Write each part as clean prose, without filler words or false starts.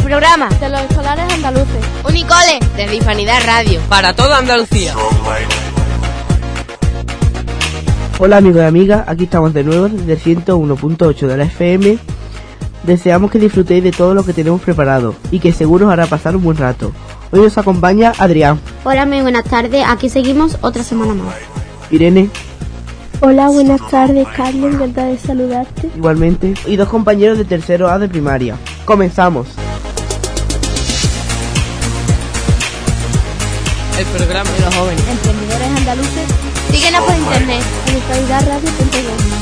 programa de los escolares andaluces. Unicole desde Hispanidad Radio para toda Andalucía. Hola amigos y amigas, aquí estamos de nuevo desde el 101.8 de la FM. Deseamos que disfrutéis de todo lo que tenemos preparado y que seguro os hará pasar un buen rato. Hoy nos acompaña Adrián. Hola, muy buenas tardes, aquí seguimos otra semana más. Irene. Hola, buenas tardes, Carlos, encantada de saludarte. Igualmente. Y dos compañeros de tercero A de primaria. Comenzamos. El programa de los jóvenes. Emprendedores andaluces. Síguenos por internet en hispanidad.radio.com.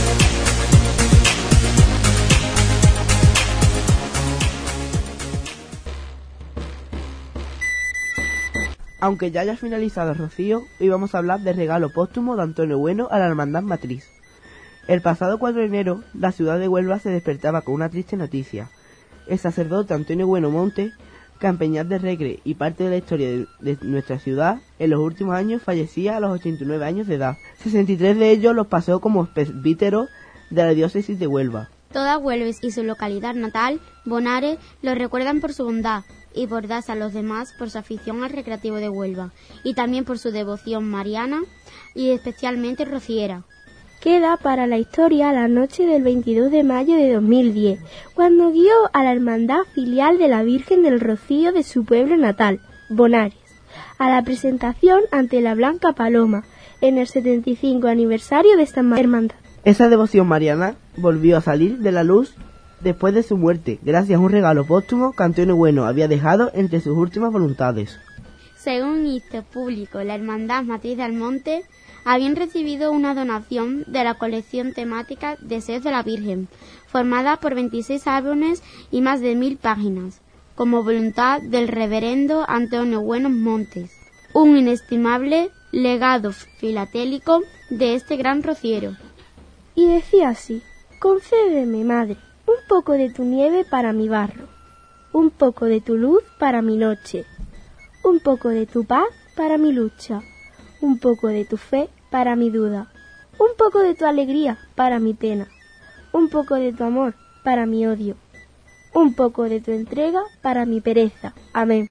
Aunque ya haya finalizado el rocío, hoy vamos a hablar del regalo póstumo de Antonio Bueno a la Hermandad Matriz. El pasado 4 de enero, la ciudad de Huelva se despertaba con una triste noticia. El sacerdote Antonio Bueno Montes, campeñat de Regre y parte de la historia de nuestra ciudad, en los últimos años fallecía a los 89 años de edad. 63 de ellos los pasó como presbíteros de la diócesis de Huelva. Toda Huelva y su localidad natal, Bonares, lo recuerdan por su bondad y por darse a los demás por su afición al recreativo de Huelva y también por su devoción mariana y especialmente rociera. Queda para la historia la noche del 22 de mayo de 2010, cuando guió a la hermandad filial de la Virgen del Rocío de su pueblo natal, Bonares, a la presentación ante la Blanca Paloma en el 75 aniversario de esta hermandad. Esa devoción mariana volvió a salir de la luz después de su muerte, gracias a un regalo póstumo que Antonio Bueno había dejado entre sus últimas voluntades. Según hizo público la Hermandad Matriz de Almonte, habían recibido una donación de la colección temática Deseos de la Virgen, formada por 26 álbumes y más de 1000 páginas, como voluntad del reverendo Antonio Bueno Montes, un inestimable legado filatélico de este gran rociero. Y decía así: concédeme, Madre, un poco de tu nieve para mi barro, un poco de tu luz para mi noche, un poco de tu paz para mi lucha, un poco de tu fe para mi duda, un poco de tu alegría para mi pena, un poco de tu amor para mi odio, un poco de tu entrega para mi pereza. Amén.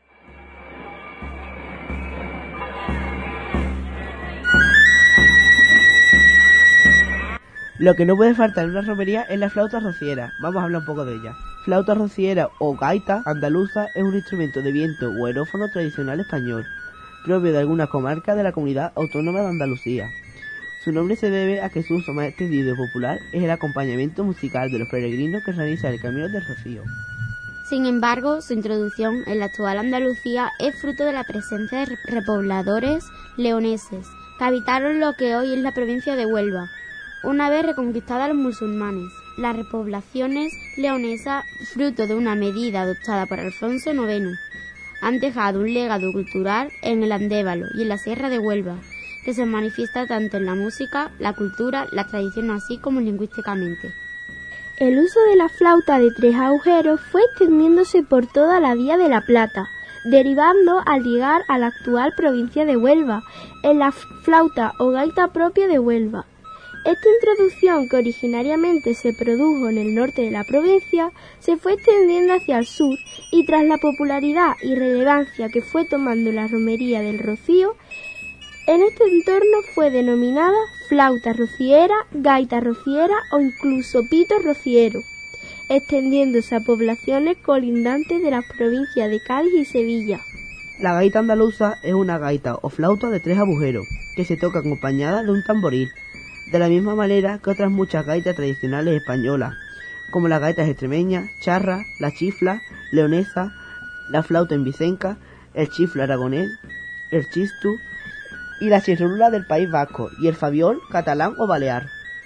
Lo que no puede faltar en una romería es la flauta rociera. Vamos a hablar un poco de ella. Flauta rociera o gaita andaluza es un instrumento de viento o aerófono tradicional español, propio de algunas comarcas de la comunidad autónoma de Andalucía. Su nombre se debe a que su uso más extendido y popular es el acompañamiento musical de los peregrinos que realizan el Camino del Rocío. Sin embargo, su introducción en la actual Andalucía es fruto de la presencia de repobladores leoneses que habitaron lo que hoy es la provincia de Huelva. Una vez reconquistada a los musulmanes, las repoblaciones leonesas, fruto de una medida adoptada por Alfonso IX, han dejado un legado cultural en el Andévalo y en la Sierra de Huelva, que se manifiesta tanto en la música, la cultura, la tradición, así como lingüísticamente. El uso de la flauta de 3 agujeros fue extendiéndose por toda la Vía de la Plata, derivando al llegar a la actual provincia de Huelva, en la flauta o gaita propia de Huelva. Esta introducción, que originariamente se produjo en el norte de la provincia, se fue extendiendo hacia el sur y tras la popularidad y relevancia que fue tomando la romería del Rocío, en este entorno fue denominada flauta rociera, gaita rociera o incluso pito rociero, extendiéndose a poblaciones colindantes de las provincias de Cádiz y Sevilla. La gaita andaluza es una gaita o flauta de 3 agujeros, que se toca acompañada de un tamboril, de la misma manera que otras muchas gaitas tradicionales españolas, como las gaitas extremeñas, charra, la chifla, leonesa, la flauta envicenca, el chiflo aragonés, el chistu y la chirrula del País Vasco y el fabiol catalán o balear.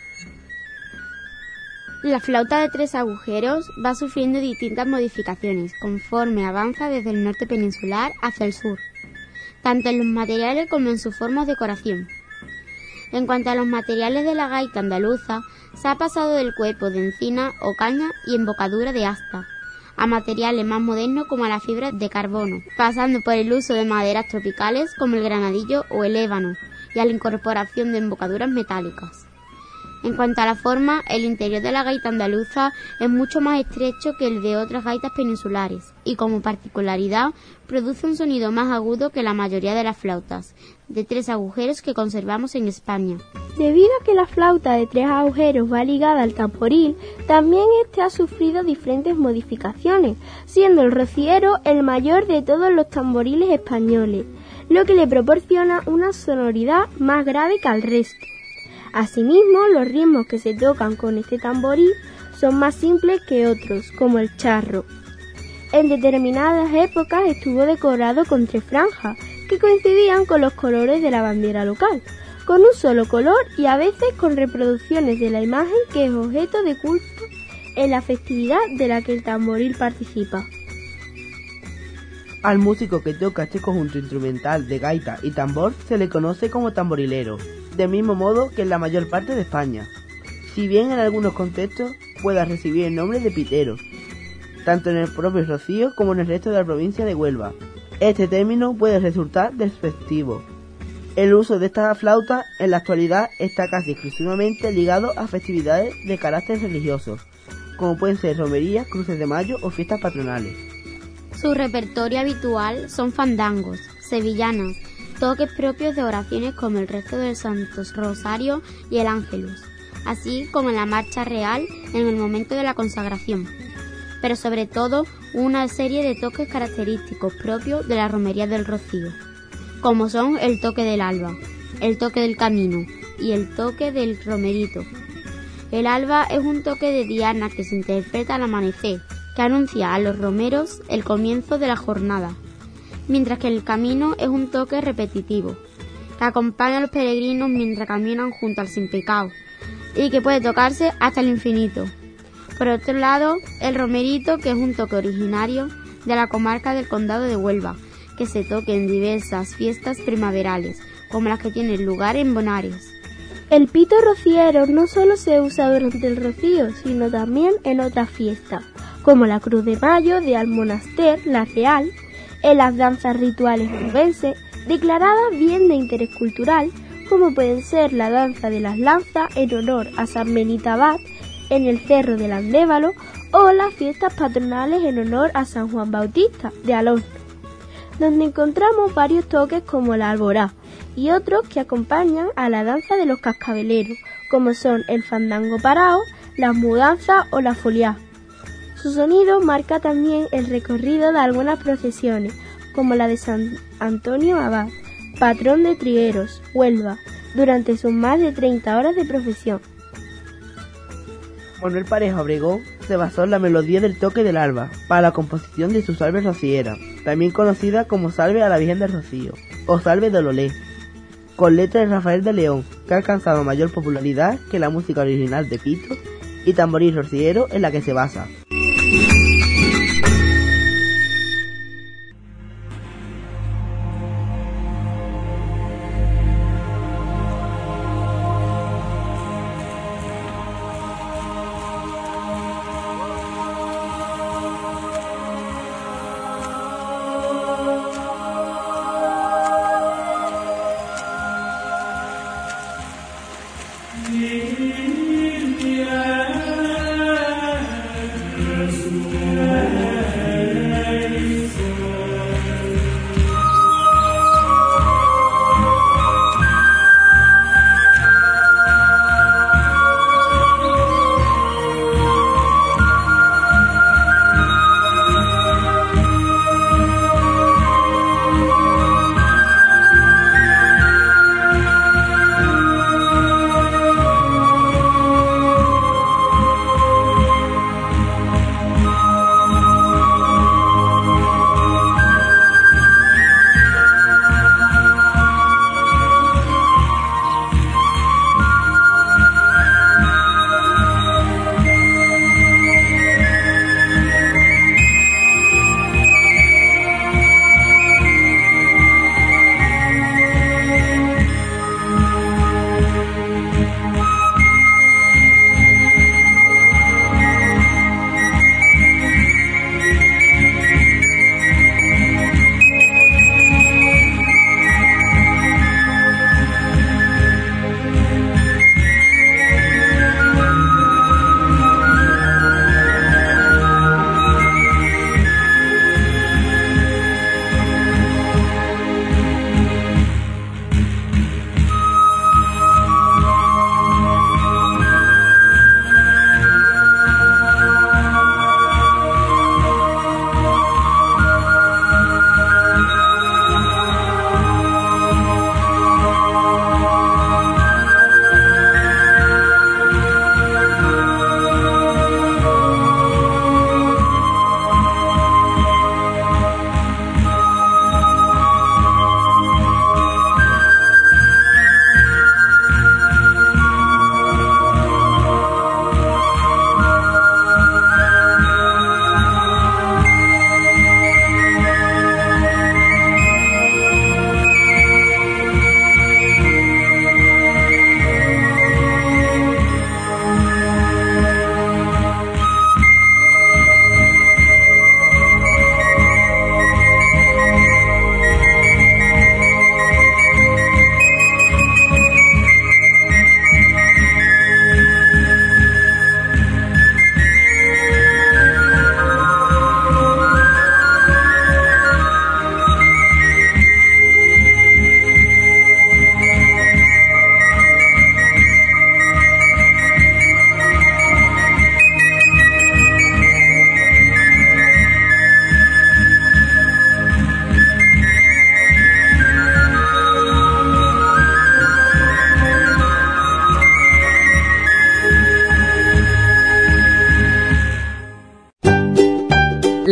La flauta de 3 agujeros va sufriendo distintas modificaciones conforme avanza desde el norte peninsular hacia el sur, tanto en los materiales como en sus formas de decoración. En cuanto a los materiales de la gaita andaluza, se ha pasado del cuerpo de encina o caña y embocadura de asta, a materiales más modernos como la fibra de carbono, pasando por el uso de maderas tropicales como el granadillo o el ébano, y a la incorporación de embocaduras metálicas. En cuanto a la forma, el interior de la gaita andaluza es mucho más estrecho que el de otras gaitas peninsulares y como particularidad produce un sonido más agudo que la mayoría de las flautas, de 3 agujeros que conservamos en España. Debido a que la flauta de 3 agujeros va ligada al tamboril, también este ha sufrido diferentes modificaciones, siendo el rociero el mayor de todos los tamboriles españoles, lo que le proporciona una sonoridad más grave que al resto. Asimismo, los ritmos que se tocan con este tamboril son más simples que otros, como el charro. En determinadas épocas estuvo decorado con 3 franjas, que coincidían con los colores de la bandera local, con un solo color y a veces con reproducciones de la imagen que es objeto de culto en la festividad de la que el tamboril participa. Al músico que toca este conjunto instrumental de gaita y tambor se le conoce como tamborilero, del mismo modo que en la mayor parte de España, si bien en algunos contextos pueda recibir el nombre de pitero, tanto en el propio Rocío como en el resto de la provincia de Huelva. Este término puede resultar despectivo. El uso de esta flauta en la actualidad está casi exclusivamente ligado a festividades de carácter religioso, como pueden ser romerías, cruces de mayo o fiestas patronales. Su repertorio habitual son fandangos, sevillanas, toques propios de oraciones como el rezo del Santo Rosario y el Ángelus, así como en la marcha real en el momento de la consagración, pero sobre todo una serie de toques característicos propios de la romería del Rocío, como son el toque del alba, el toque del camino y el toque del romerito. El alba es un toque de diana que se interpreta al amanecer, que anuncia a los romeros el comienzo de la jornada, mientras que el camino es un toque repetitivo, que acompaña a los peregrinos mientras caminan junto al sin pecado, y que puede tocarse hasta el infinito. Por otro lado, el romerito, que es un toque originario de la comarca del Condado de Huelva, que se toca en diversas fiestas primaverales, como las que tienen lugar en Bonares. El pito rociero no solo se usa durante el rocío, sino también en otras fiestas, como la Cruz de Mayo de Almonaster, la Real, en las danzas rituales nubenses, declaradas bien de interés cultural, como pueden ser la danza de las lanzas en honor a San Benito Abad en el Cerro del Andévalo o las fiestas patronales en honor a San Juan Bautista de Alón, donde encontramos varios toques como la alborá y otros que acompañan a la danza de los cascabeleros, como son el fandango parao, las mudanzas o la foliá. Su sonido marca también el recorrido de algunas procesiones, como la de San Antonio Abad, patrón de Trigueros, Huelva, durante sus más de 30 horas de procesión. Manuel Pareja Obregón se basó en la melodía del toque del alba para la composición de su salve rociera, también conocida como Salve a la Virgen del Rocío o Salve de Ololé, con letra de Rafael de León, que ha alcanzado mayor popularidad que la música original de pito y tamboril rociero en la que se basa.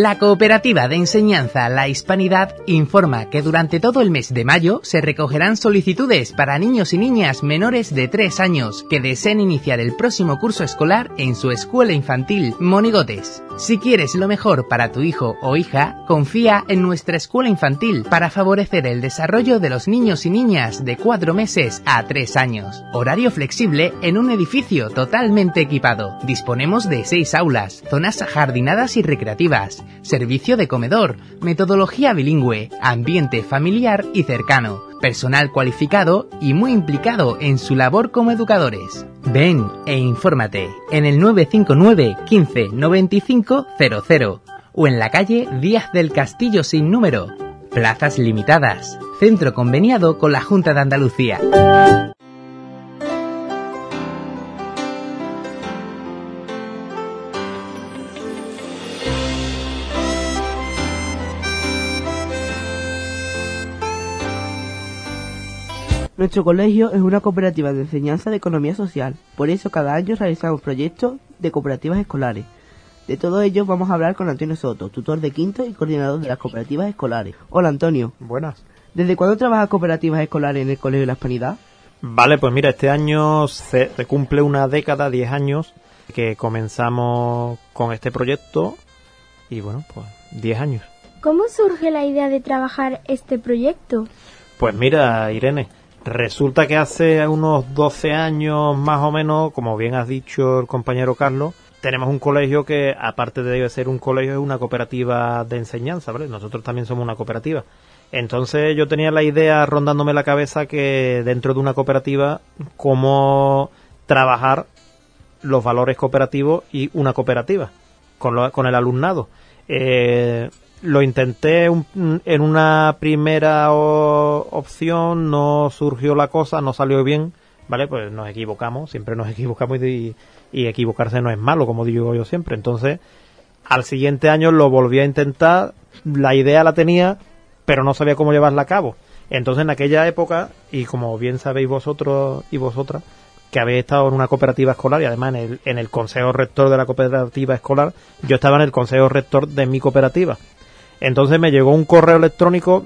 La Cooperativa de Enseñanza La Hispanidad informa que durante todo el mes de mayo se recogerán solicitudes para niños y niñas menores de 3 años que deseen iniciar el próximo curso escolar en su escuela infantil Monigotes. Si quieres lo mejor para tu hijo o hija, confía en nuestra escuela infantil para favorecer el desarrollo de los niños y niñas de 4 meses a 3 años. Horario flexible en un edificio totalmente equipado. Disponemos de 6 aulas, zonas ajardinadas y recreativas, servicio de comedor, metodología bilingüe, ambiente familiar y cercano, personal cualificado y muy implicado en su labor como educadores. Ven e infórmate en el 959 15 95 00 o en la calle Díaz del Castillo sin número. Plazas limitadas. Centro conveniado con la Junta de Andalucía. Nuestro colegio es una cooperativa de enseñanza de economía social, por eso cada año realizamos proyectos de cooperativas escolares. De todo ello vamos a hablar con Antonio Soto, tutor de quinto y coordinador de las cooperativas escolares. Hola Antonio. Buenas. ¿Desde cuándo trabajas cooperativas escolares en el Colegio de la Hispanidad? Vale, pues mira, este año se cumple una década, 10 años, que comenzamos con este proyecto y bueno, pues 10 años. ¿Cómo surge la idea de trabajar este proyecto? Pues mira, Irene, resulta que hace unos 12 años más o menos, como bien has dicho el compañero Carlos, tenemos un colegio que, aparte de ser un colegio, es una cooperativa de enseñanza, ¿vale? Nosotros también somos una cooperativa. Entonces yo tenía la idea rondándome la cabeza que dentro de una cooperativa, cómo trabajar los valores cooperativos y una cooperativa con el alumnado. Lo intenté en una primera opción, no surgió la cosa, no salió bien, ¿vale? Pues nos equivocamos, siempre nos equivocamos y equivocarse no es malo, como digo yo siempre. Entonces, al siguiente año lo volví a intentar, la idea la tenía, pero no sabía cómo llevarla a cabo. Entonces, en aquella época, y como bien sabéis vosotros y vosotras, que habéis estado en una cooperativa escolar y además en el consejo rector de la cooperativa escolar, yo estaba en el consejo rector de mi cooperativa. Entonces me llegó un correo electrónico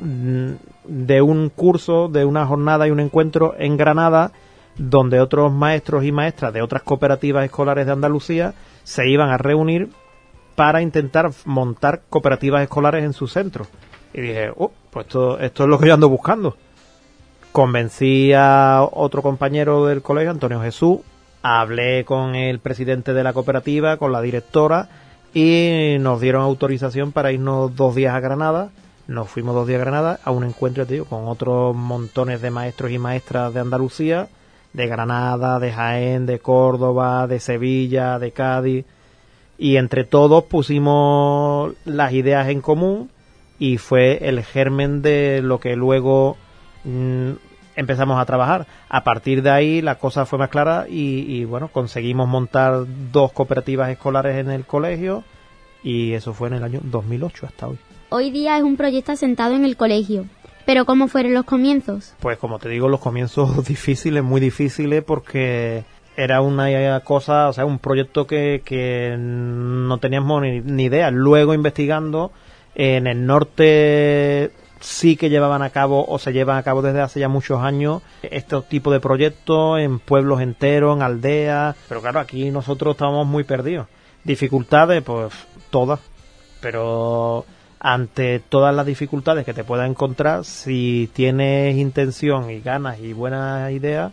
de un curso, de una jornada y un encuentro en Granada, donde otros maestros y maestras de otras cooperativas escolares de Andalucía se iban a reunir para intentar montar cooperativas escolares en su centro. Y dije, pues esto es lo que yo ando buscando. Convencí a otro compañero del colegio, Antonio Jesús, hablé con el presidente de la cooperativa, con la directora, y nos dieron autorización para irnos 2 días a Granada. Nos fuimos 2 días a Granada a un encuentro, tío, con otros montones de maestros y maestras de Andalucía, de Granada, de Jaén, de Córdoba, de Sevilla, de Cádiz, y entre todos pusimos las ideas en común y fue el germen de lo que luego empezamos a trabajar. A partir de ahí la cosa fue más clara y bueno, conseguimos montar 2 cooperativas escolares en el colegio y eso fue en el año 2008 hasta hoy. Hoy día es un proyecto asentado en el colegio. ¿Pero cómo fueron los comienzos? Pues como te digo, los comienzos difíciles, muy difíciles, porque era una cosa, o sea, un proyecto que no teníamos ni idea. Luego investigando, en el norte sí que llevaban a cabo o se llevan a cabo desde hace ya muchos años estos tipos de proyectos en pueblos enteros, en aldeas, pero claro, aquí nosotros estábamos muy perdidos. Dificultades, pues todas, pero ante todas las dificultades que te puedas encontrar, si tienes intención y ganas y buenas ideas,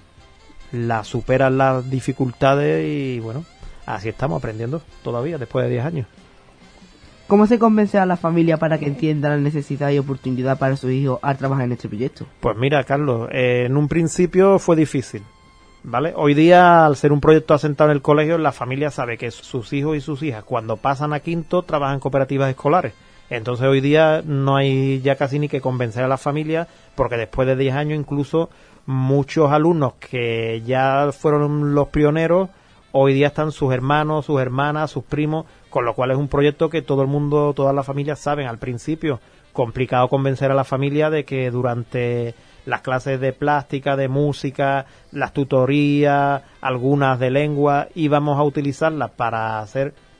las superas las dificultades y bueno, así estamos aprendiendo todavía después de 10 años. ¿Cómo se convence a la familia para que entienda la necesidad y oportunidad para sus hijos al trabajar en este proyecto? Pues mira, Carlos, en un principio fue difícil, ¿vale? Hoy día, al ser un proyecto asentado en el colegio, la familia sabe que sus hijos y sus hijas, cuando pasan a quinto, trabajan en cooperativas escolares. Entonces hoy día no hay ya casi ni que convencer a la familia, porque después de 10 años incluso muchos alumnos que ya fueron los pioneros, hoy día están sus hermanos, sus hermanas, sus primos, con lo cual es un proyecto que todo el mundo, todas las familias saben. Al principio, complicado convencer a la familia de que durante las clases de plástica, de música, las tutorías, algunas de lengua, íbamos a utilizarlas para hacer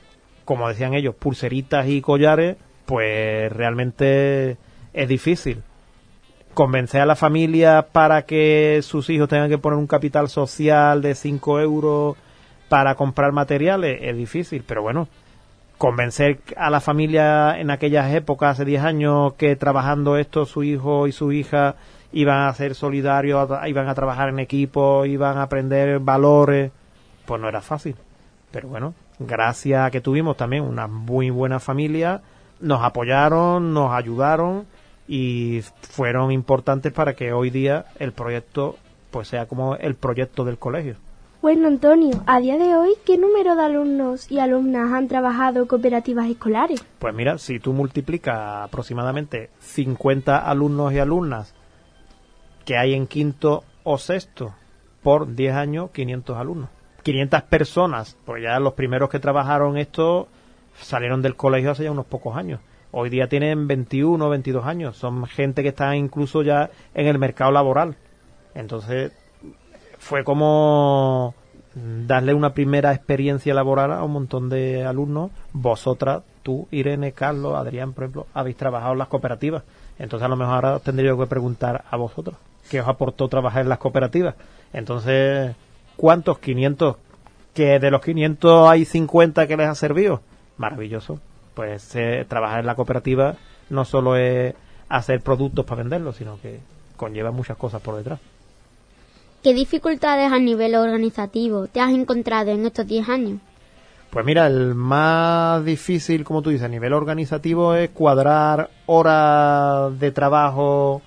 como decían ellos, pulseritas y collares, pues realmente es difícil. Convencer a la familia para que sus hijos tengan que poner un capital social de 5 euros para comprar materiales es difícil, pero bueno, convencer a la familia en aquellas épocas, hace 10 años, que trabajando esto su hijo y su hija iban a ser solidarios, iban a trabajar en equipo, iban a aprender valores, pues no era fácil. Pero bueno, gracias a que tuvimos también una muy buena familia, nos apoyaron, nos ayudaron y fueron importantes para que hoy día el proyecto pues sea como el proyecto del colegio. Bueno, Antonio, a día de hoy, ¿qué número de alumnos y alumnas han trabajado en cooperativas escolares? Pues mira, si tú multiplicas aproximadamente 50 alumnos y alumnas que hay en quinto o sexto por 10 años, 500 alumnos. 500 personas, porque ya los primeros que trabajaron esto salieron del colegio hace ya unos pocos años. Hoy día tienen 21, 22 años. Son gente que está incluso ya en el mercado laboral. Entonces, fue como darle una primera experiencia laboral a un montón de alumnos. Vosotras, tú, Irene, Carlos, Adrián, por ejemplo, habéis trabajado en las cooperativas. Entonces, a lo mejor ahora tendría que preguntar a vosotros qué os aportó trabajar en las cooperativas. Entonces, ¿cuántos? 500. Que de los 500 hay 50 que les ha servido. Maravilloso. Pues trabajar en la cooperativa no solo es hacer productos para venderlos, sino que conlleva muchas cosas por detrás. ¿Qué dificultades a nivel organizativo te has encontrado en estos 10 años? Pues mira, el más difícil, como tú dices, a nivel organizativo es cuadrar horas de trabajo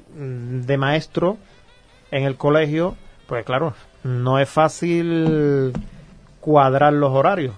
de maestro en el colegio. Pues claro, no es fácil cuadrar los horarios.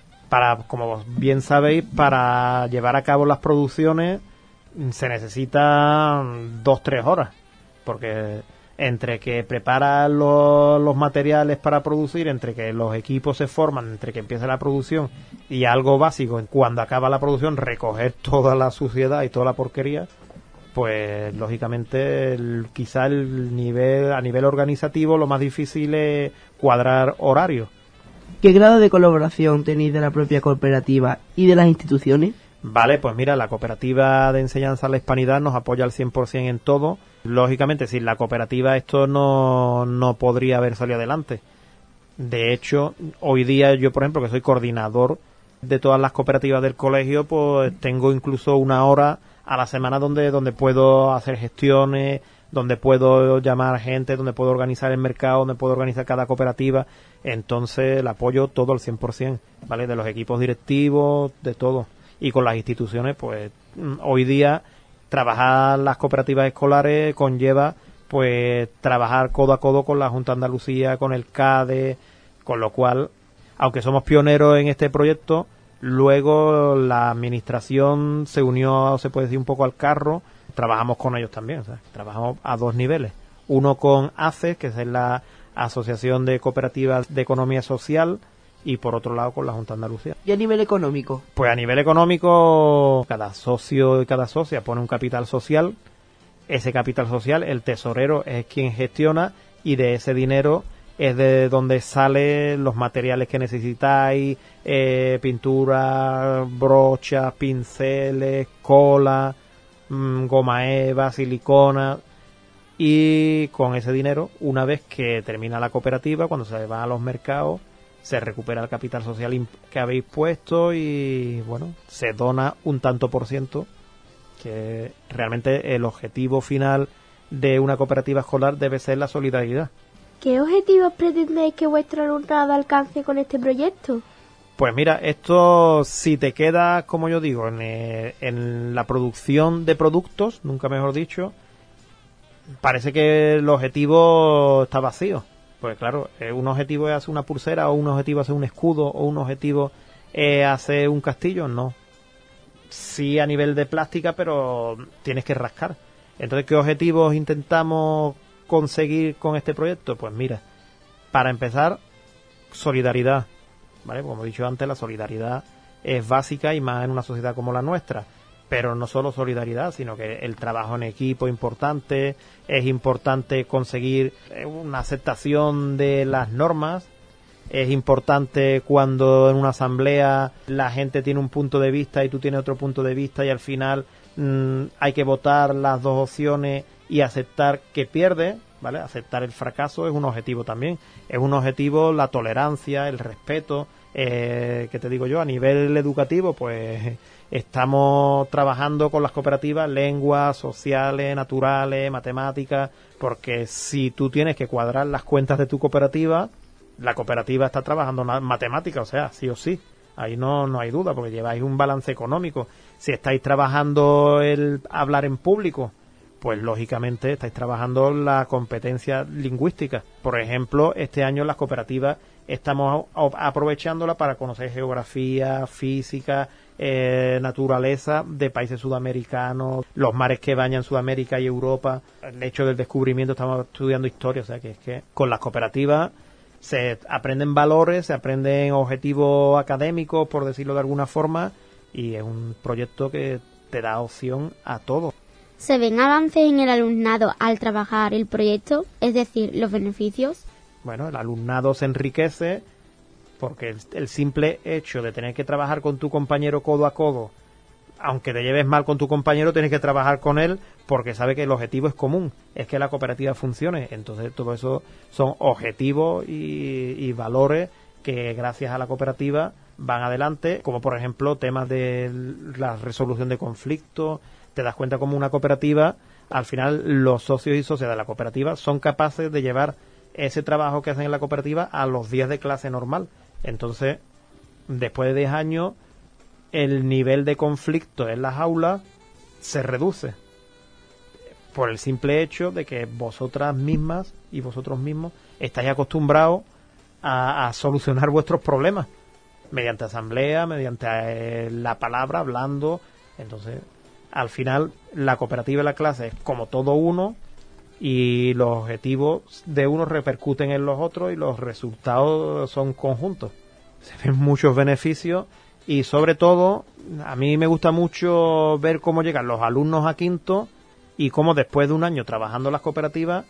Como bien sabéis, para llevar a cabo las producciones se necesitan 2-3 horas, porque entre que preparan los materiales para producir, entre que los equipos se forman, entre que empieza la producción y algo básico, cuando acaba la producción, recoger toda la suciedad y toda la porquería, pues lógicamente quizá a nivel organizativo lo más difícil es cuadrar horarios. ¿Qué grado de colaboración tenéis de la propia cooperativa y de las instituciones? Vale, pues mira, la cooperativa de enseñanza a la hispanidad nos apoya al 100% en todo. Lógicamente, sin la cooperativa esto no podría haber salido adelante. De hecho, hoy día yo, por ejemplo, que soy coordinador de todas las cooperativas del colegio, pues tengo incluso una hora a la semana donde puedo hacer gestiones, donde puedo llamar gente, donde puedo organizar el mercado, donde puedo organizar cada cooperativa. Entonces, el apoyo todo al 100%, ¿vale? De los equipos directivos, de todo. Y con las instituciones, pues hoy día trabajar las cooperativas escolares conlleva pues trabajar codo a codo con la Junta de Andalucía, con el CADE, con lo cual, aunque somos pioneros en este proyecto, luego la administración se unió, se puede decir, un poco al carro. Trabajamos con ellos también, o sea, trabajamos a 2 niveles. Uno con ACES, que es la Asociación de Cooperativas de Economía Social, y por otro lado con la Junta de Andalucía. ¿Y a nivel económico? Pues a nivel económico, cada socio y cada socia pone un capital social. Ese capital social, el tesorero es quien gestiona, y de ese dinero es de donde salen los materiales que necesitáis, pintura, brochas, pinceles, cola, goma eva, silicona. Y con ese dinero, una vez que termina la cooperativa, cuando se va a los mercados, se recupera el capital social que habéis puesto y, bueno, se dona un tanto por ciento, que realmente el objetivo final de una cooperativa escolar debe ser la solidaridad. ¿Qué objetivos pretendéis que vuestro alumnado alcance con este proyecto? Pues mira, esto, si te quedas, como yo digo, en la producción de productos, nunca mejor dicho, parece que el objetivo está vacío. Pues claro, un objetivo es hacer una pulsera, o un objetivo es hacer un escudo, o un objetivo es hacer un castillo. No. Sí, a nivel de plástica, pero tienes que rascar. Entonces, ¿qué objetivos intentamos conseguir con este proyecto? Pues mira, para empezar, solidaridad, ¿vale? Como he dicho antes, la solidaridad es básica, y más en una sociedad como la nuestra. Pero no solo solidaridad, sino que el trabajo en equipo es importante. Es importante conseguir una aceptación de las normas, Es importante cuando en una asamblea la gente tiene un punto de vista y tú tienes otro punto de vista y al final hay que votar las dos opciones y aceptar que pierde, ¿vale? Aceptar el fracaso es un objetivo también. Es un objetivo la tolerancia, el respeto, que te digo yo, a nivel educativo, pues estamos trabajando con las cooperativas, lenguas, sociales, naturales, matemáticas, porque si tú tienes que cuadrar las cuentas de tu cooperativa, la cooperativa está trabajando matemáticas, o sea, sí o sí. Ahí no hay duda, porque lleváis un balance económico. Si estáis trabajando el hablar en público, pues lógicamente estáis trabajando la competencia lingüística. Por ejemplo, este año en las cooperativas estamos aprovechándola para conocer geografía, física, naturaleza de países sudamericanos, los mares que bañan Sudamérica y Europa. El hecho del descubrimiento, estamos estudiando historia, o sea que es que con las cooperativas se aprenden valores, se aprenden objetivos académicos, por decirlo de alguna forma, y es un proyecto que te da opción a todo. ¿Se ven avances en el alumnado al trabajar el proyecto? Es decir, los beneficios. Bueno, el alumnado se enriquece porque el simple hecho de tener que trabajar con tu compañero codo a codo, aunque te lleves mal con tu compañero, tienes que trabajar con él porque sabe que el objetivo es común, es que la cooperativa funcione. Entonces todo eso son objetivos y valores que gracias a la cooperativa van adelante, como por ejemplo temas de la resolución de conflictos. Te das cuenta como una cooperativa, al final los socios y socias de la cooperativa son capaces de llevar ese trabajo que hacen en la cooperativa a los días de clase normal. Entonces, después de 10 años, el nivel de conflicto en las aulas se reduce por el simple hecho de que vosotras mismas y vosotros mismos estáis acostumbrados a solucionar vuestros problemas mediante asamblea, mediante la palabra, hablando. Entonces, al final, la cooperativa y la clase es como todo uno y los objetivos de uno repercuten en los otros y los resultados son conjuntos. Se ven muchos beneficios y sobre todo a mí me gusta mucho ver cómo llegan los alumnos a quinto y cómo después de un año trabajando en las cooperativas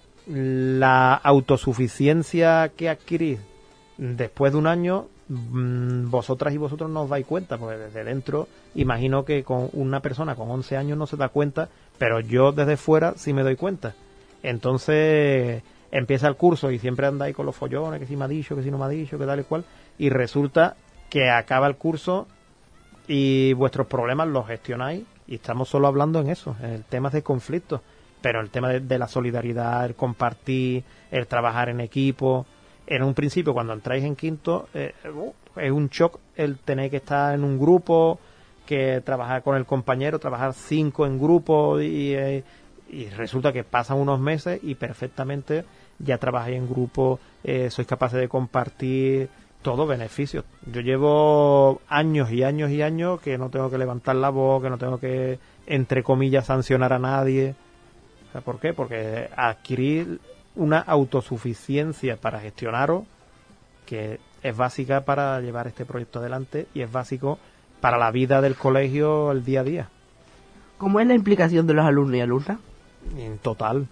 la autosuficiencia que adquirís después de un año, vosotras y vosotros no os dais cuenta, porque desde dentro imagino que con una persona con 11 años no se da cuenta, pero yo desde fuera sí me doy cuenta. Entonces empieza el curso y siempre andáis con los follones, que si me ha dicho, que si no me ha dicho, que tal y cual, y resulta que acaba el curso y vuestros problemas los gestionáis y estamos solo hablando en eso, en el tema de conflictos, pero el tema de la solidaridad, el compartir, el trabajar en equipo. En un principio, cuando entráis en quinto, es un shock el tener que estar en un grupo, que trabajar con el compañero, trabajar 5 en grupo y resulta que pasan unos meses y perfectamente ya trabajáis en grupo, sois capaces de compartir todo beneficios. Yo llevo años y años y años que no tengo que levantar la voz, que no tengo que, entre comillas, sancionar a nadie. O sea, ¿por qué? Porque adquirir una autosuficiencia para gestionaros que es básica para llevar este proyecto adelante y es básico para la vida del colegio el día a día. ¿Cómo es la implicación de los alumnos y alumnas? En total.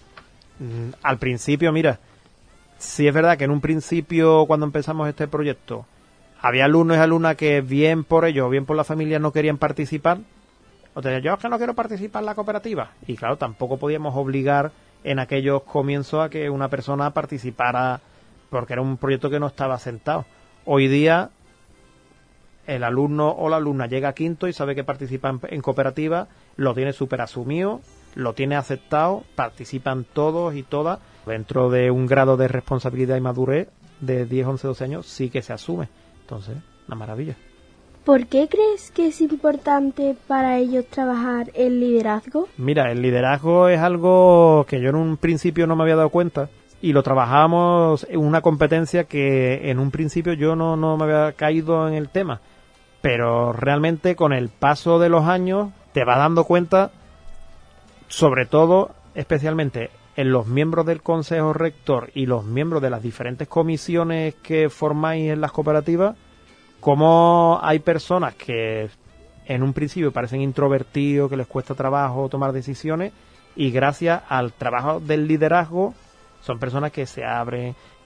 Al principio, mira, sí es verdad que en un principio cuando empezamos este proyecto había alumnos y alumnas que bien por ellos, bien por la familia no querían participar. O sea, yo es que no quiero participar en la cooperativa. Y claro, tampoco podíamos obligar en aquellos comienzos a que una persona participara porque era un proyecto que no estaba sentado. Hoy día el alumno o la alumna llega a quinto y sabe que participa en cooperativa, lo tiene súper asumido, lo tiene aceptado, participan todos y todas. Dentro de un grado de responsabilidad y madurez de 10, 11, 12 años sí que se asume. Entonces, una maravilla. ¿Por qué crees que es importante para ellos trabajar el liderazgo? Mira, el liderazgo es algo que yo en un principio no me había dado cuenta y lo trabajábamos en una competencia que en un principio yo no me había caído en el tema. Pero realmente con el paso de los años te vas dando cuenta, sobre todo, especialmente en los miembros del Consejo Rector y los miembros de las diferentes comisiones que formáis en las cooperativas, cómo hay personas que en un principio parecen introvertidos, que les cuesta trabajo tomar decisiones y gracias al trabajo del liderazgo son personas que se abren,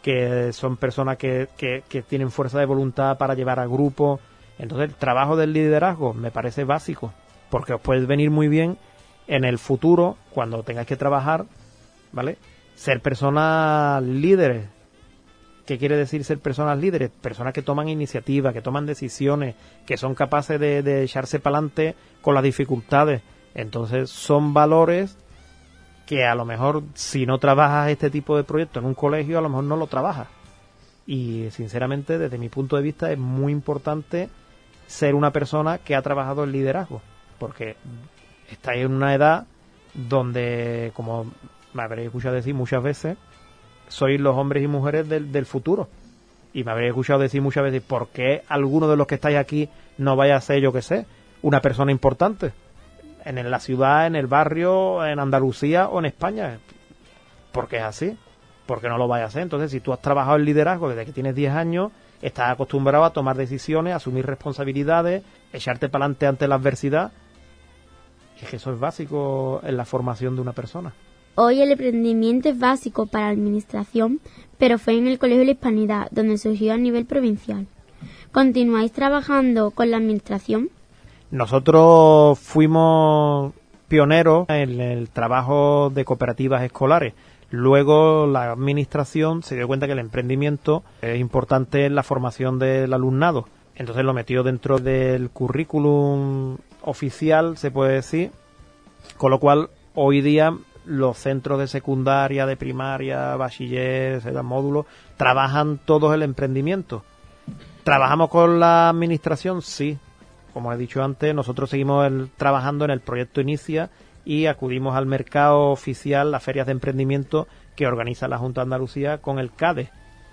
que son personas que tienen fuerza de voluntad para llevar a grupos. Entonces el trabajo del liderazgo me parece básico, porque os puede venir muy bien en el futuro, cuando tengáis que trabajar, ¿vale? Ser personas líderes. ¿Qué quiere decir ser personas líderes? Personas que toman iniciativa, que toman decisiones, que son capaces de echarse para adelante con las dificultades. Entonces son valores que a lo mejor si no trabajas este tipo de proyectos en un colegio, a lo mejor no lo trabajas. Y sinceramente, desde mi punto de vista, es muy importante ser una persona que ha trabajado el liderazgo, porque estáis en una edad donde, como me habréis escuchado decir muchas veces, sois los hombres y mujeres del futuro. Y me habréis escuchado decir muchas veces, ¿por qué alguno de los que estáis aquí no vaya a ser, yo que sé, una persona importante? En la ciudad, en el barrio, en Andalucía o en España. Porque es así. Porque no lo vaya a hacer. Entonces, si tú has trabajado el liderazgo desde que tienes 10 años, estás acostumbrado a tomar decisiones, a asumir responsabilidades, echarte para adelante ante la adversidad. Y es que eso es básico en la formación de una persona. Hoy el emprendimiento es básico para la administración, pero fue en el Colegio de la Hispanidad, donde surgió a nivel provincial. ¿Continuáis trabajando con la administración? Nosotros fuimos pioneros en el trabajo de cooperativas escolares. Luego la administración se dio cuenta que el emprendimiento es importante en la formación del alumnado. Entonces lo metió dentro del currículum oficial, se puede decir. Con lo cual, hoy día, los centros de secundaria, de primaria, bachiller, módulos, trabajan todos el emprendimiento. ¿Trabajamos con la administración? Sí. Como he dicho antes, nosotros seguimos trabajando en el proyecto Inicia y acudimos al mercado oficial, las ferias de emprendimiento que organiza la Junta de Andalucía con el CADE.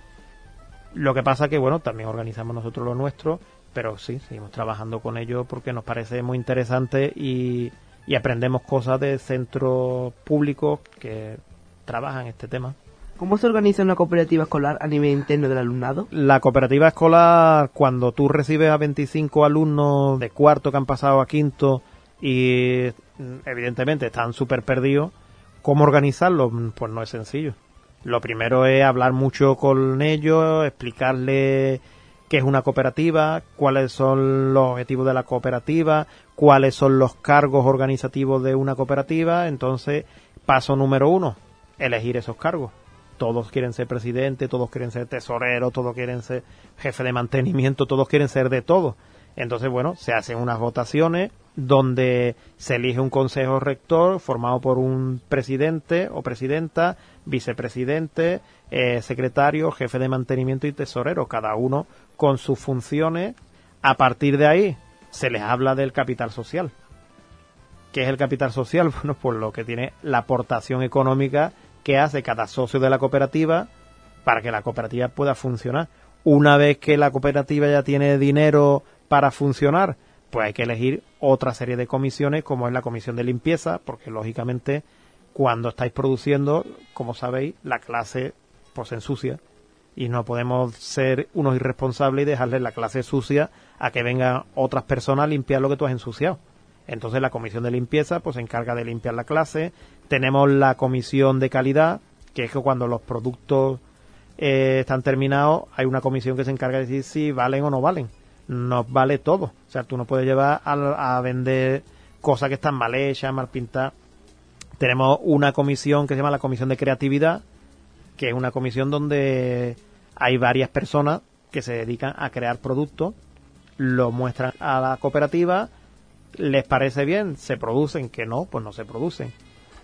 Lo que pasa que, bueno, también organizamos nosotros lo nuestro, pero sí, seguimos trabajando con ellos porque nos parece muy interesante y aprendemos cosas de centros públicos que trabajan este tema. ¿Cómo se organiza una cooperativa escolar a nivel interno del alumnado? La cooperativa escolar, cuando tú recibes a 25 alumnos de cuarto que han pasado a quinto y evidentemente están súper perdidos, ¿cómo organizarlo? Pues no es sencillo. Lo primero es hablar mucho con ellos, explicarles qué es una cooperativa, cuáles son los objetivos de la cooperativa, cuáles son los cargos organizativos de una cooperativa. Entonces, paso número 1, elegir esos cargos. Todos quieren ser presidente, todos quieren ser tesorero, todos quieren ser jefe de mantenimiento, todos quieren ser de todo. Entonces, bueno, se hacen unas votaciones donde se elige un consejo rector formado por un presidente o presidenta, vicepresidente, secretario, jefe de mantenimiento y tesorero, cada uno con sus funciones. A partir de ahí se les habla del capital social. ¿Qué es el capital social? Bueno, pues lo que tiene la aportación económica que hace cada socio de la cooperativa para que la cooperativa pueda funcionar. Una vez que la cooperativa ya tiene dinero para funcionar, pues hay que elegir otra serie de comisiones, como es la comisión de limpieza, porque lógicamente cuando estáis produciendo, como sabéis, la clase pues se ensucia y no podemos ser unos irresponsables y dejarle la clase sucia a que vengan otras personas a limpiar lo que tú has ensuciado. Entonces la comisión de limpieza pues se encarga de limpiar la clase. Tenemos la comisión de calidad, que es que cuando los productos están terminados, hay una comisión que se encarga de decir si valen o no valen. No vale todo. O sea, tú no puedes llevar a vender cosas que están mal hechas, mal pintadas. Tenemos una comisión que se llama la comisión de creatividad, que es una comisión donde hay varias personas que se dedican a crear productos, lo muestran a la cooperativa, les parece bien, se producen, que no, pues no se producen.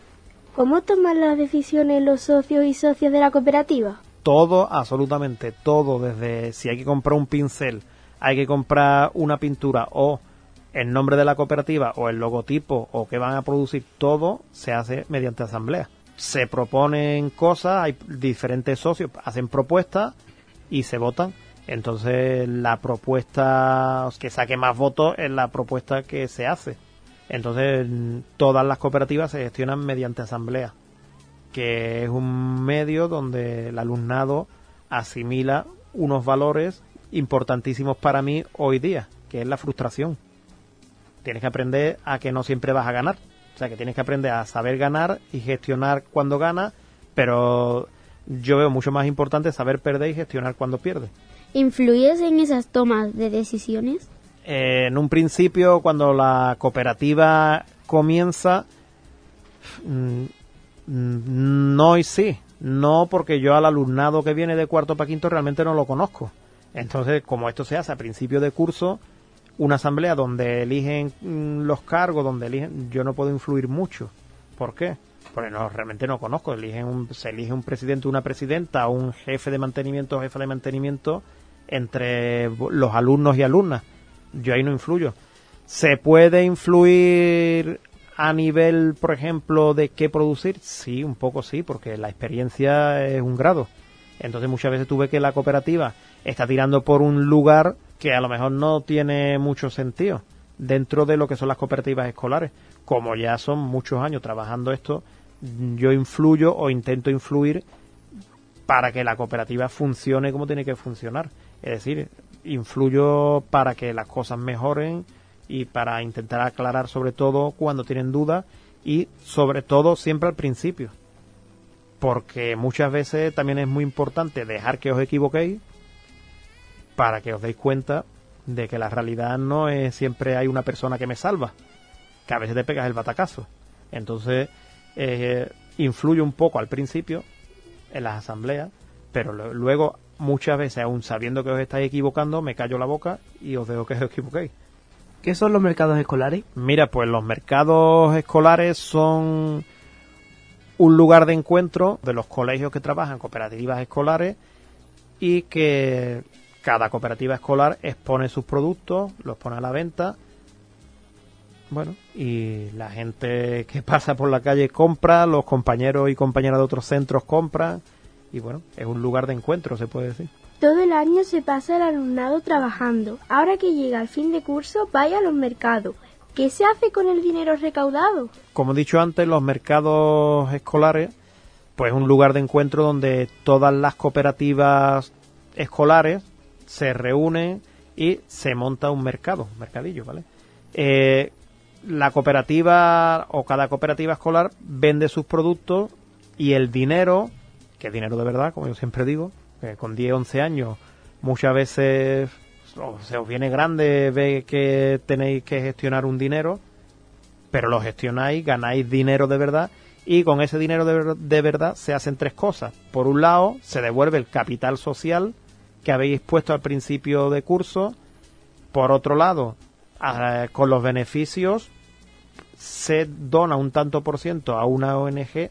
¿Cómo toman las decisiones los socios y socias de la cooperativa? Todo, absolutamente todo, desde si hay que comprar un pincel, hay que comprar una pintura o el nombre de la cooperativa o el logotipo o que van a producir, todo se hace mediante asamblea. Se proponen cosas, hay diferentes socios, hacen propuestas y se votan. Entonces la propuesta que saque más votos es la propuesta que se hace. Entonces todas las cooperativas se gestionan mediante asamblea, que es un medio donde el alumnado asimila unos valores importantísimos para mí hoy día, que es la frustración. Tienes que aprender a que no siempre vas a ganar. O sea, que tienes que aprender a saber ganar y gestionar cuando ganas, pero yo veo mucho más importante saber perder y gestionar cuando pierde. ¿Influyes en esas tomas de decisiones? En un principio, cuando la cooperativa comienza, no y sí. No, porque yo al alumnado que viene de cuarto para quinto realmente no lo conozco. Entonces, como esto se hace a principio de curso, una asamblea donde eligen los cargos, yo no puedo influir mucho. ¿Por qué? Porque realmente no conozco. Se elige un presidente o una presidenta, o un jefe de mantenimiento o jefa de mantenimiento entre los alumnos y alumnas. Yo ahí no influyo. ¿Se puede influir a nivel, por ejemplo, de qué producir? Sí, un poco sí, porque la experiencia es un grado. Entonces muchas veces tú ves que la cooperativa está tirando por un lugar que a lo mejor no tiene mucho sentido dentro de lo que son las cooperativas escolares. Como ya son muchos años trabajando esto, yo influyo o intento influir para que la cooperativa funcione como tiene que funcionar. Es decir, influyo para que las cosas mejoren y para intentar aclarar sobre todo cuando tienen dudas y sobre todo siempre al principio. Porque muchas veces también es muy importante dejar que os equivoquéis para que os deis cuenta de que la realidad no es siempre hay una persona que me salva, que a veces te pegas el batacazo. Entonces, influye un poco al principio en las asambleas, pero luego muchas veces, aún sabiendo que os estáis equivocando, me callo la boca y os dejo que os equivoquéis. ¿Qué son los mercados escolares? Mira, pues los mercados escolares son un lugar de encuentro de los colegios que trabajan cooperativas escolares y que cada cooperativa escolar expone sus productos, los pone a la venta. Bueno, y la gente que pasa por la calle compra, los compañeros y compañeras de otros centros compran, y bueno, es un lugar de encuentro, se puede decir. Todo el año se pasa el alumnado trabajando. Ahora que llega el fin de curso, vaya a los mercados. ¿Qué se hace con el dinero recaudado? Como he dicho antes, los mercados escolares, pues es un lugar de encuentro donde todas las cooperativas escolares se reúnen y se monta un mercadillo, ¿vale? La cooperativa o cada cooperativa escolar vende sus productos y el dinero, que es dinero de verdad, como yo siempre digo, que con 10, 11 años muchas veces se os viene grande ver que tenéis que gestionar un dinero, pero lo gestionáis, ganáis dinero de verdad y con ese dinero de verdad se hacen tres cosas. Por un lado, se devuelve el capital social que habéis puesto al principio de curso. Por otro lado, con los beneficios se dona un tanto por ciento a una ONG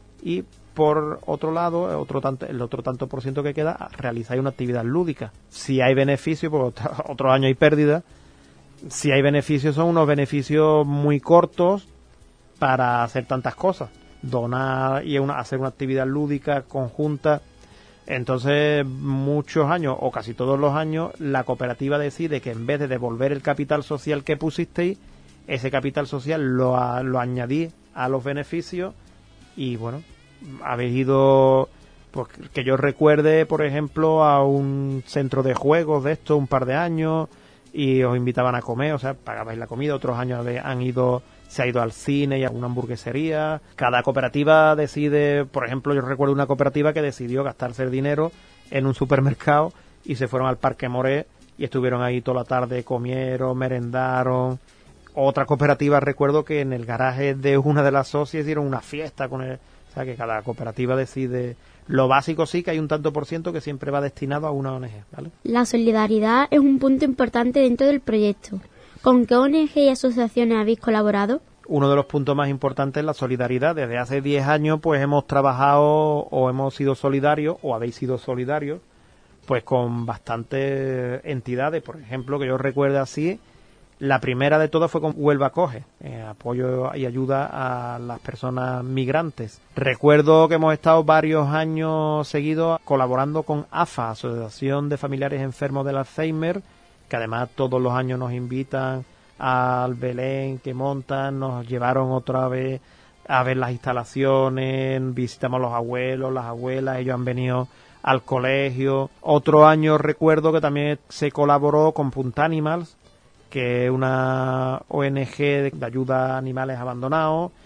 y por otro lado, el otro tanto por ciento que queda, realizáis una actividad lúdica. Si hay beneficios, porque otro año hay pérdida, si hay beneficios son unos beneficios muy cortos para hacer tantas cosas. Donar y hacer una actividad lúdica conjunta. Entonces, muchos años, o casi todos los años, la cooperativa decide que en vez de devolver el capital social que pusisteis, ese capital social lo añadís a los beneficios y, bueno, habéis ido, pues, que yo recuerde, por ejemplo, a un centro de juegos de esto un par de años y os invitaban a comer, o sea, pagabais la comida. Otros años se ha ido al cine y a una hamburguesería. Cada cooperativa decide, por ejemplo, yo recuerdo una cooperativa que decidió gastarse el dinero en un supermercado y se fueron al Parque Moré y estuvieron ahí toda la tarde, comieron, merendaron. Otra cooperativa recuerdo que en el garaje de una de las socias hicieron una fiesta con el... O sea, que cada cooperativa decide. Lo básico sí que hay un tanto por ciento que siempre va destinado a una ONG, ¿vale? La solidaridad es un punto importante dentro del proyecto. ¿Con qué ONG y asociaciones habéis colaborado? Uno de los puntos más importantes es la solidaridad. Desde hace 10 años pues hemos trabajado o hemos sido solidarios o habéis sido solidarios pues con bastantes entidades. Por ejemplo, que yo recuerde así, la primera de todas fue con Huelva Acoge, apoyo y ayuda a las personas migrantes. Recuerdo que hemos estado varios años seguidos colaborando con AFA, Asociación de Familiares Enfermos del Alzheimer, que además todos los años nos invitan al Belén que montan. Nos llevaron otra vez a ver las instalaciones, visitamos a los abuelos, las abuelas, ellos han venido al colegio. Otro año recuerdo que también se colaboró con Punta Animals, que es una ONG de ayuda a animales abandonados.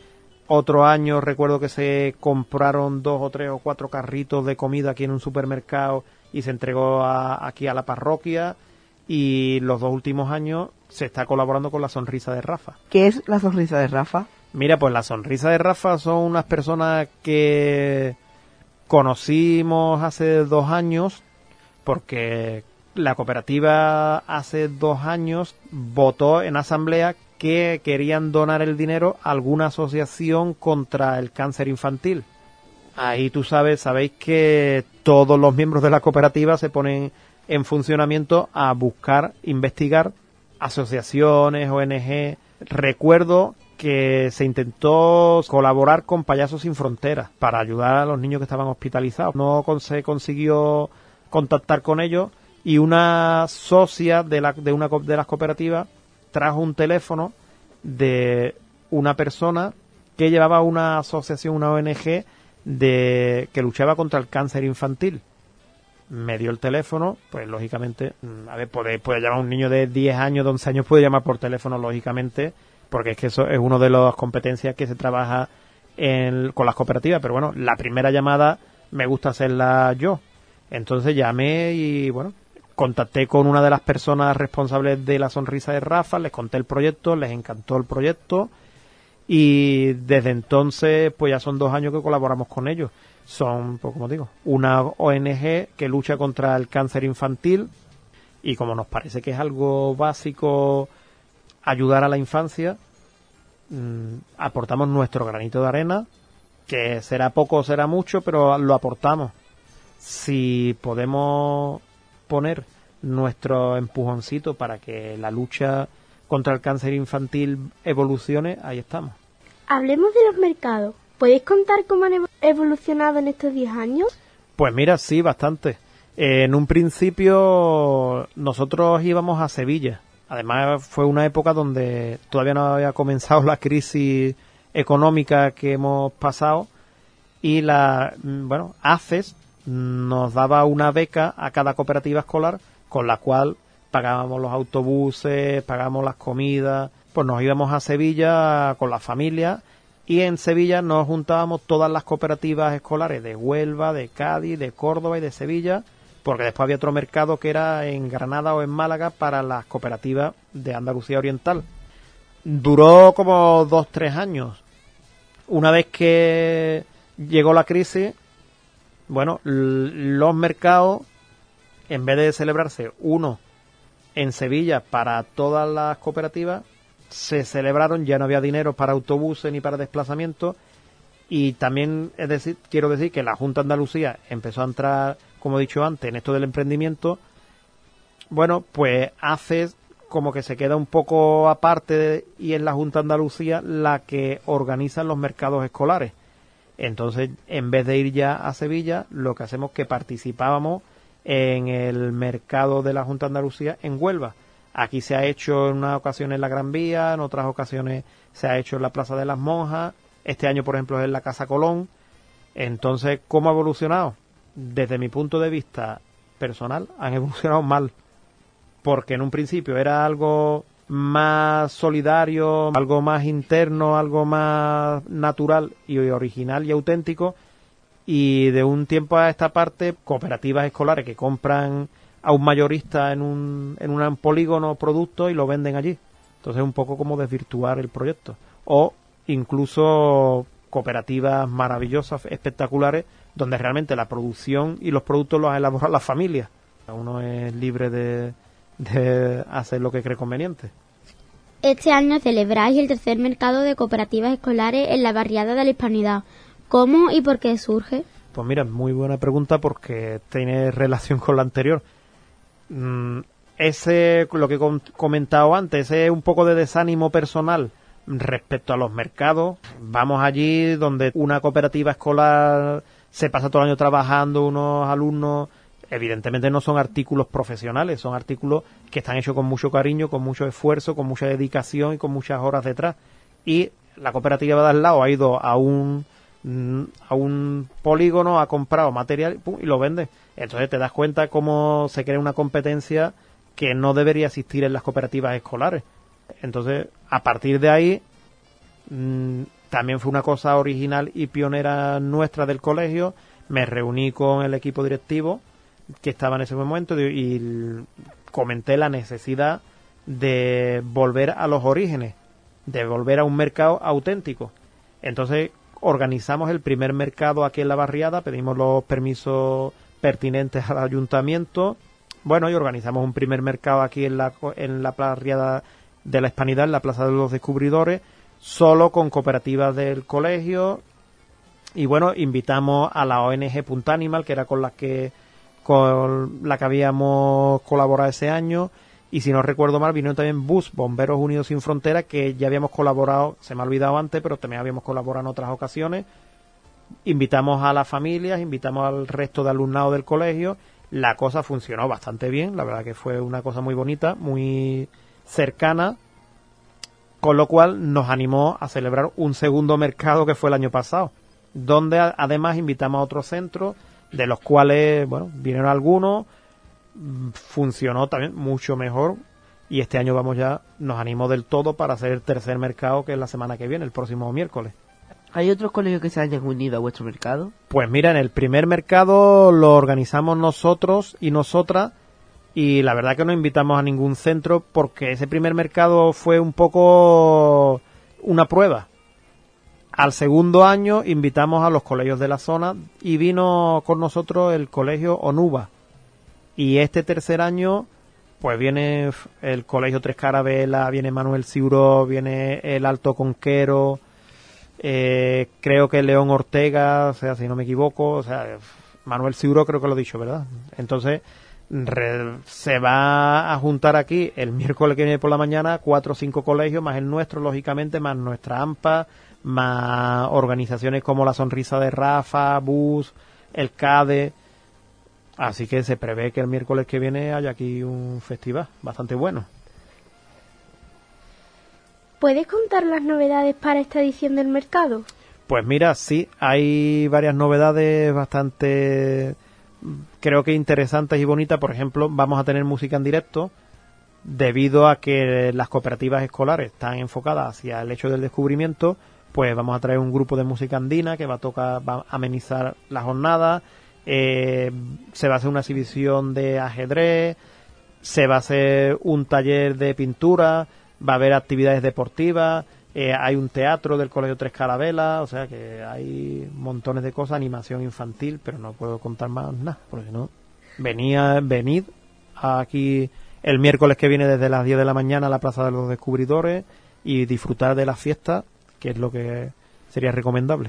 Otro año recuerdo que se compraron 2 o 3 o 4 carritos de comida aquí en un supermercado y se entregó aquí a la parroquia. Y los 2 últimos años se está colaborando con la Sonrisa de Rafa. ¿Qué es la Sonrisa de Rafa? Mira, pues la Sonrisa de Rafa son unas personas que conocimos hace 2 años porque la cooperativa hace 2 años votó en asamblea que querían donar el dinero a alguna asociación contra el cáncer infantil. Ahí sabéis que todos los miembros de la cooperativa se ponen en funcionamiento a buscar, investigar asociaciones, ONG. Recuerdo que se intentó colaborar con Payasos Sin Fronteras para ayudar a los niños que estaban hospitalizados. No se consiguió contactar con ellos y una socia de una de las cooperativas trajo un teléfono de una persona que llevaba una asociación, una ONG que luchaba contra el cáncer infantil. Me dio el teléfono, pues lógicamente, puede llamar a un niño de 10 años, de 11 años, puede llamar por teléfono, lógicamente, porque es que eso es una de las competencias que se trabaja con las cooperativas. Pero bueno, la primera llamada me gusta hacerla yo. Entonces llamé y bueno, contacté con una de las personas responsables de la Sonrisa de Rafa, les conté el proyecto, les encantó el proyecto y desde entonces pues ya son 2 años que colaboramos con ellos. Son, pues como digo, una ONG que lucha contra el cáncer infantil y como nos parece que es algo básico ayudar a la infancia, aportamos nuestro granito de arena, que será poco o será mucho, pero lo aportamos. Si podemos poner nuestro empujoncito para que la lucha contra el cáncer infantil evolucione, ahí estamos. Hablemos de los mercados. ¿Podéis contar cómo han evolucionado en estos 10 años? Pues mira, sí, bastante. En un principio nosotros íbamos a Sevilla. Además fue una época donde todavía no había comenzado la crisis económica que hemos pasado y ACES nos daba una beca a cada cooperativa escolar con la cual pagábamos los autobuses, pagábamos las comidas, pues nos íbamos a Sevilla con la familia y en Sevilla nos juntábamos todas las cooperativas escolares de Huelva, de Cádiz, de Córdoba y de Sevilla, porque después había otro mercado que era en Granada o en Málaga para las cooperativas de Andalucía Oriental. Duró como 2-3 años. Una vez que llegó la crisis, bueno, los mercados, en vez de celebrarse uno en Sevilla para todas las cooperativas, se celebraron, ya no había dinero para autobuses ni para desplazamiento y también quiero decir que la Junta de Andalucía empezó a entrar, como he dicho antes, en esto del emprendimiento. Bueno, pues hace como que se queda un poco aparte y es la Junta de Andalucía la que organiza los mercados escolares. Entonces, en vez de ir ya a Sevilla, lo que hacemos es que participábamos en el mercado de la Junta de Andalucía en Huelva. Aquí se ha hecho en unas ocasiones en la Gran Vía, en otras ocasiones se ha hecho en la Plaza de las Monjas. Este año, por ejemplo, es en la Casa Colón. Entonces, ¿cómo ha evolucionado? Desde mi punto de vista personal, han evolucionado mal. Porque en un principio era algo más solidario, algo más interno, algo más natural y original y auténtico. Y de un tiempo a esta parte, cooperativas escolares que compran a un mayorista en un polígono producto y lo venden allí. Entonces es un poco como desvirtuar el proyecto. O incluso cooperativas maravillosas, espectaculares, donde realmente la producción y los productos los ha elaborado las familias. Uno es libre de hacer lo que cree conveniente. Este año celebráis el tercer mercado de cooperativas escolares en la barriada de la Hispanidad. ¿Cómo y por qué surge? Pues mira, muy buena pregunta porque tiene relación con la anterior. Ese, lo que he comentado antes, ese es un poco de desánimo personal respecto a los mercados. Vamos allí donde una cooperativa escolar se pasa todo el año trabajando, unos alumnos, evidentemente no son artículos profesionales, son artículos que están hechos con mucho cariño, con mucho esfuerzo, con mucha dedicación y con muchas horas detrás. Y la cooperativa de al lado ha ido a un polígono, ha comprado material y lo vende. Entonces te das cuenta cómo se crea una competencia que no debería existir en las cooperativas escolares. Entonces, a partir de ahí, también fue una cosa original y pionera nuestra del colegio. Me reuní con el equipo directivo que estaba en ese momento y comenté la necesidad de volver a los orígenes, de volver a un mercado auténtico. Entonces organizamos el primer mercado aquí en la barriada, pedimos los permisos pertinentes al ayuntamiento, bueno, y organizamos un primer mercado aquí en la barriada de la Hispanidad, en la Plaza de los Descubridores, solo con cooperativas del colegio. Y bueno, invitamos a la ONG Punta Animal, que era con la que habíamos colaborado ese año, y si no recuerdo mal vinieron también BUS, Bomberos Unidos Sin Fronteras, que ya habíamos colaborado, se me ha olvidado antes, pero también habíamos colaborado en otras ocasiones. Invitamos a las familias, invitamos al resto de alumnado del colegio. La cosa funcionó bastante bien, la verdad que fue una cosa muy bonita, muy cercana, con lo cual nos animó a celebrar un segundo mercado que fue el año pasado, donde además invitamos a otros centros, de los cuales, bueno, vinieron algunos, funcionó también mucho mejor, y este año nos animó del todo para hacer el tercer mercado, que es la semana que viene, el próximo miércoles. ¿Hay otros colegios que se hayan unido a vuestro mercado? Pues mira, en el primer mercado lo organizamos nosotros y nosotras, y la verdad que no invitamos a ningún centro porque ese primer mercado fue un poco una prueba. Al segundo año invitamos a los colegios de la zona y vino con nosotros el colegio Onuba. Y este tercer año pues viene el colegio Tres Carabelas, viene Manuel Ciuró, viene el Alto Conquero, creo que León Ortega, o sea, si no me equivoco, o sea, Manuel Ciuró creo que lo he dicho, ¿verdad? Entonces se va a juntar aquí el miércoles que viene por la mañana 4 o 5 colegios, más el nuestro, lógicamente, más nuestra AMPA, más organizaciones como la Sonrisa de Rafa, BUS, el CADE. Así que se prevé que el miércoles que viene haya aquí un festival bastante bueno. ¿Puedes contar las novedades para esta edición del mercado? Pues mira, sí, hay varias novedades bastante, creo que interesantes y bonitas. Por ejemplo, vamos a tener música en directo, debido a que las cooperativas escolares están enfocadas hacia el hecho del descubrimiento. Pues vamos a traer un grupo de música andina que va a amenizar la jornada. Se va a hacer una exhibición de ajedrez, se va a hacer un taller de pintura, va a haber actividades deportivas, hay un teatro del Colegio Tres Carabelas, o sea que hay montones de cosas, animación infantil, pero no puedo contar más nada, porque no. Venid aquí el miércoles que viene desde las 10 de la mañana a la Plaza de los Descubridores y disfrutar de la fiesta, que es lo que sería recomendable.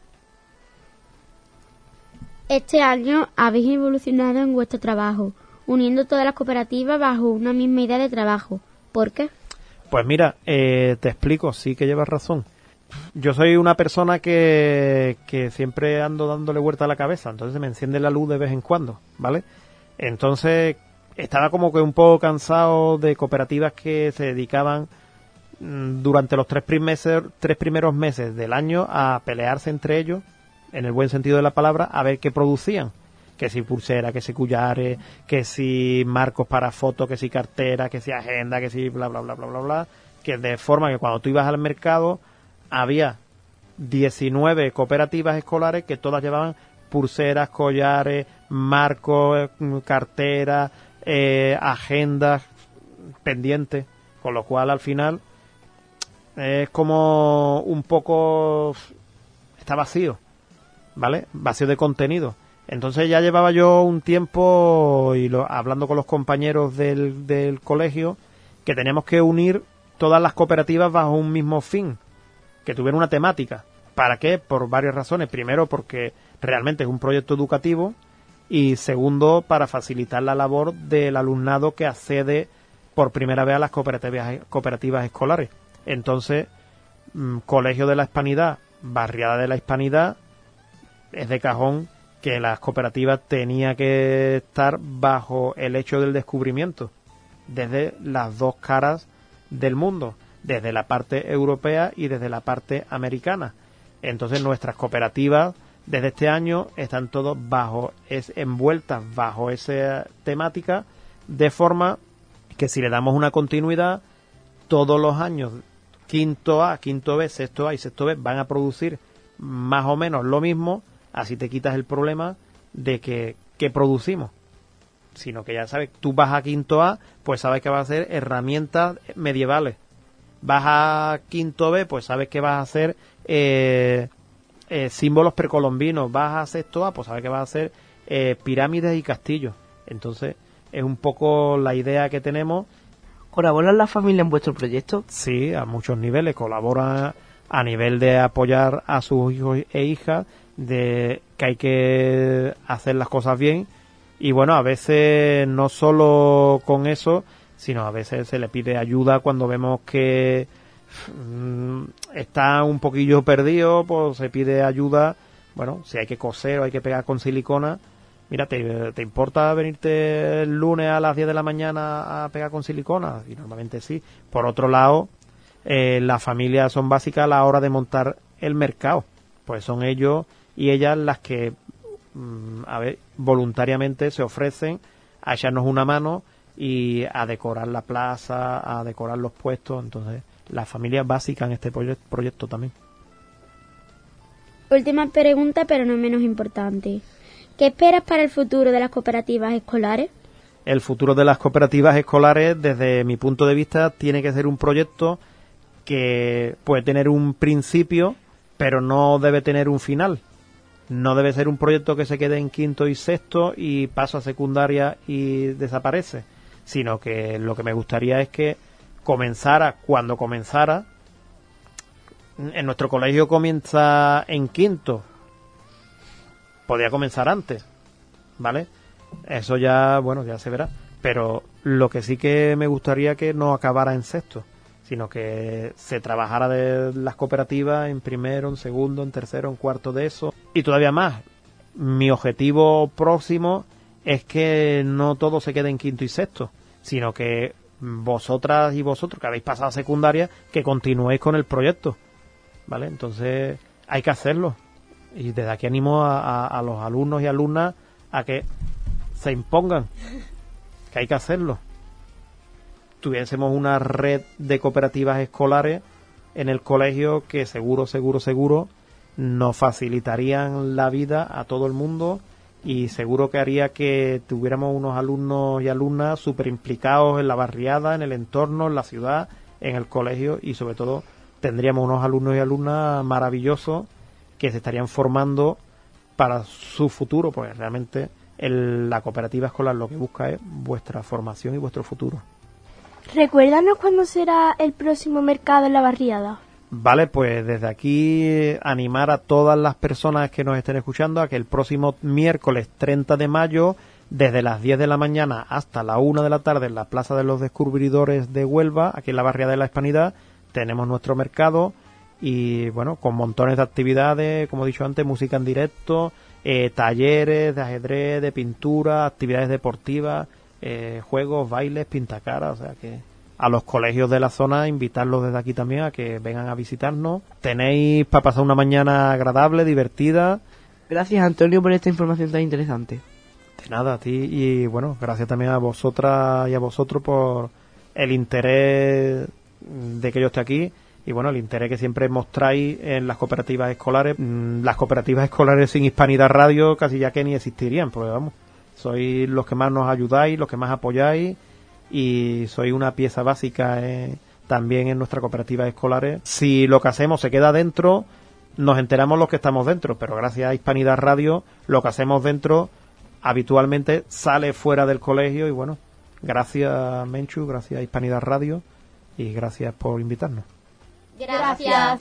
Este año habéis evolucionado en vuestro trabajo, uniendo todas las cooperativas bajo una misma idea de trabajo. ¿Por qué? Pues mira, te explico, sí que llevas razón. Yo soy una persona que siempre ando dándole vuelta a la cabeza, entonces me enciende la luz de vez en cuando, ¿vale? Entonces estaba como que un poco cansado de cooperativas que se dedicaban durante los tres primeros meses del año a pelearse entre ellos, en el buen sentido de la palabra, a ver qué producían. Que si pulsera, que si collares, que si marcos para fotos, que si cartera, que si agenda, que si bla, bla, bla, bla, bla, bla. Que de forma que cuando tú ibas al mercado había 19 cooperativas escolares que todas llevaban pulseras, collares, marcos, carteras, agendas, pendientes. Con lo cual al final es como un poco... está vacío, ¿vale? Vacío de contenido. Entonces ya llevaba yo un tiempo hablando con los compañeros del colegio que teníamos que unir todas las cooperativas bajo un mismo fin, que tuvieran una temática. ¿Para qué? Por varias razones. Primero, porque realmente es un proyecto educativo, y segundo, para facilitar la labor del alumnado que accede por primera vez a las cooperativas escolares. Entonces, Colegio de la Hispanidad, Barriada de la Hispanidad, es de cajón que las cooperativas tenían que estar bajo el hecho del descubrimiento, desde las dos caras del mundo, desde la parte europea y desde la parte americana. Entonces nuestras cooperativas desde este año están todas envueltas bajo esa temática, de forma que si le damos una continuidad, todos los años quinto A, quinto B, sexto A y sexto B van a producir más o menos lo mismo, así te quitas el problema de que producimos. Sino que ya sabes, tú vas a quinto A, pues sabes que vas a hacer herramientas medievales. Vas a quinto B, pues sabes que vas a hacer símbolos precolombinos. Vas a sexto A, pues sabes que vas a hacer pirámides y castillos. Entonces, es un poco la idea que tenemos. ¿Colaboran las familias en vuestro proyecto? Sí, a muchos niveles. Colaboran a nivel de apoyar a sus hijos e hijas, de que hay que hacer las cosas bien. Y bueno, a veces no solo con eso, sino a veces se le pide ayuda cuando vemos que está un poquillo perdido, pues se pide ayuda. Bueno, si hay que coser o hay que pegar con silicona, mira, ¿te importa venirte el lunes a las 10 de la mañana a pegar con silicona? Y normalmente sí. Por otro lado, las familias son básicas a la hora de montar el mercado. Pues son ellos y ellas las que voluntariamente se ofrecen a echarnos una mano y a decorar la plaza, a decorar los puestos. Entonces, las familias básicas en este proyecto también. Última pregunta, pero no menos importante. ¿Qué esperas para el futuro de las cooperativas escolares? El futuro de las cooperativas escolares, desde mi punto de vista, tiene que ser un proyecto que puede tener un principio, pero no debe tener un final. No debe ser un proyecto que se quede en quinto y sexto y pasa a secundaria y desaparece, sino que lo que me gustaría es que comenzara cuando comenzara. En nuestro colegio comienza en quinto, podía comenzar antes, ¿vale? Eso ya, bueno, ya se verá, pero lo que sí que me gustaría que no acabara en sexto, sino que se trabajara de las cooperativas en primero, en segundo, en tercero, en cuarto de eso. Y todavía más, mi objetivo próximo es que no todo se quede en quinto y sexto, sino que vosotras y vosotros que habéis pasado a secundaria, que continuéis con el proyecto, ¿vale? Entonces hay que hacerlo. Y desde aquí animo a los alumnos y alumnas a que se impongan, que hay que hacerlo. Tuviésemos una red de cooperativas escolares en el colegio que seguro nos facilitarían la vida a todo el mundo y seguro que haría que tuviéramos unos alumnos y alumnas súper implicados en la barriada, en el entorno, en la ciudad, en el colegio y sobre todo tendríamos unos alumnos y alumnas maravillosos que se estarían formando para su futuro, pues realmente la cooperativa escolar lo que busca es vuestra formación y vuestro futuro. Recuérdanos cuándo será el próximo mercado en la barriada. Vale, pues desde aquí animar a todas las personas que nos estén escuchando a que el próximo miércoles 30 de mayo, desde las 10 de la mañana hasta la 1 de la tarde en la Plaza de los Descubridores de Huelva, aquí en la barriada de la Hispanidad, tenemos nuestro mercado y bueno, con montones de actividades, como he dicho antes, música en directo, talleres de ajedrez, de pintura, actividades deportivas, juegos, bailes, pintacaras, o sea que a los colegios de la zona invitarlos desde aquí también a que vengan a visitarnos. Tenéis para pasar una mañana agradable, divertida. Gracias, Antonio, por esta información tan interesante. De nada, a ti y bueno, gracias también a vosotras y a vosotros por el interés de que yo esté aquí y bueno, el interés que siempre mostráis en las cooperativas escolares. Las cooperativas escolares sin Hispanidad Radio casi ya que ni existirían, porque vamos, sois los que más nos ayudáis, los que más apoyáis y sois una pieza básica también en nuestras cooperativas escolares. Si lo que hacemos se queda dentro, nos enteramos los que estamos dentro, pero gracias a Hispanidad Radio, lo que hacemos dentro habitualmente sale fuera del colegio y bueno, gracias Menchu, gracias a Hispanidad Radio y gracias por invitarnos. Gracias.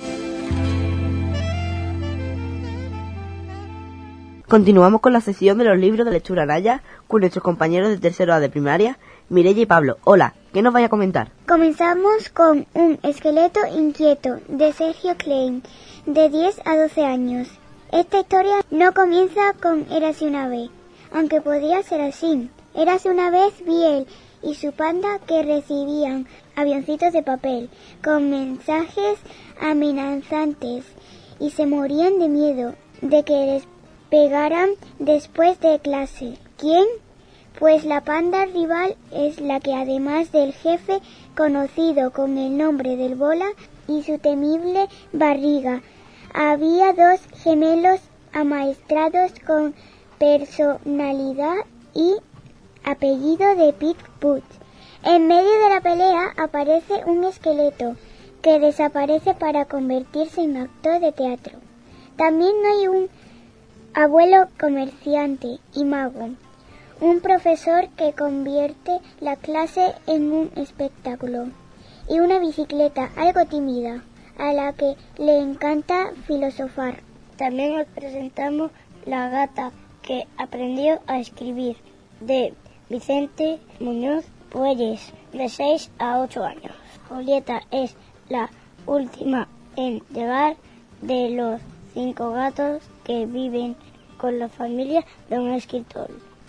Continuamos con la sección de los libros de lectura Naya con nuestros compañeros de tercero A de primaria, Mireia y Pablo. Hola, ¿qué nos vais a comentar? Comenzamos con Un esqueleto inquieto de Sergio Klein, de 10 a 12 años. Esta historia no comienza con Érase una vez, aunque podría ser así. Érase una vez Biel y su panda que recibían avioncitos de papel con mensajes amenazantes y se morían de miedo de que les pegaran después de clase. ¿Quién pues la panda rival es la que, además del jefe conocido con el nombre del Bola y su temible barriga, había dos gemelos amaestrados con personalidad y apellido de Pit-Put. En medio de la pelea aparece un esqueleto que desaparece para convertirse en actor de teatro. También hay un abuelo comerciante y mago, un profesor que convierte la clase en un espectáculo, y una bicicleta algo tímida, a la que le encanta filosofar. También os presentamos La gata que aprendió a escribir, de Vicente Muñoz Puelles, de 6 a 8 años. Julieta es la última en llegar de los 5 gatos que viven con la familia de un escritor.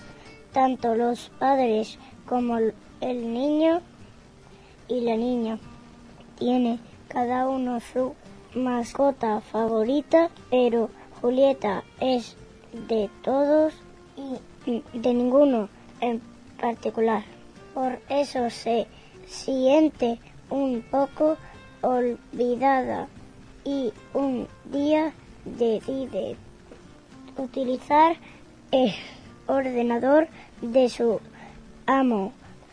Tanto los padres como el niño y la niña tienen cada uno su mascota favorita, pero Julieta es de todos y de ninguno en particular. Por eso se siente un poco olvidada y un día decide utilizar el ordenador de su amo,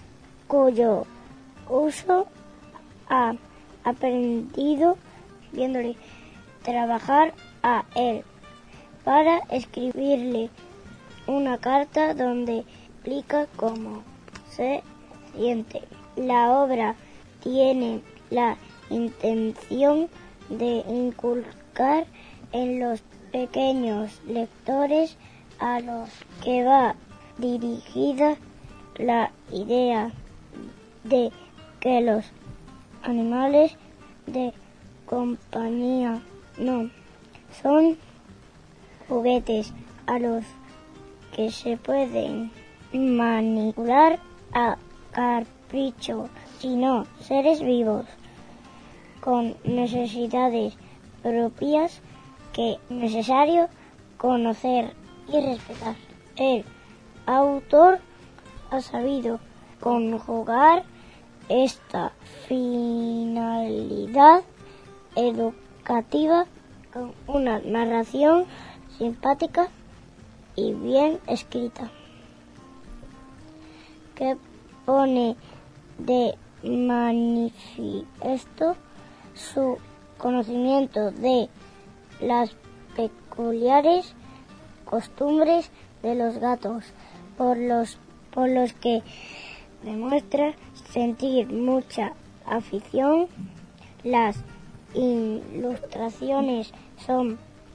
cuyo uso ha aprendido viéndole trabajar a él, para escribirle una carta donde explica cómo se siente. La obra tiene la intención de inculcar en los pequeños lectores a los que va dirigida la idea de que los animales de compañía no son juguetes a los que se pueden manipular a capricho, sino seres vivos con necesidades propias que es necesario conocer y respetar. El autor ha sabido conjugar esta finalidad educativa con una narración simpática y bien escrita, que pone de manifiesto su conocimiento de las peculiares costumbres de los gatos, por los que demuestra sentir mucha afición. Las ilustraciones son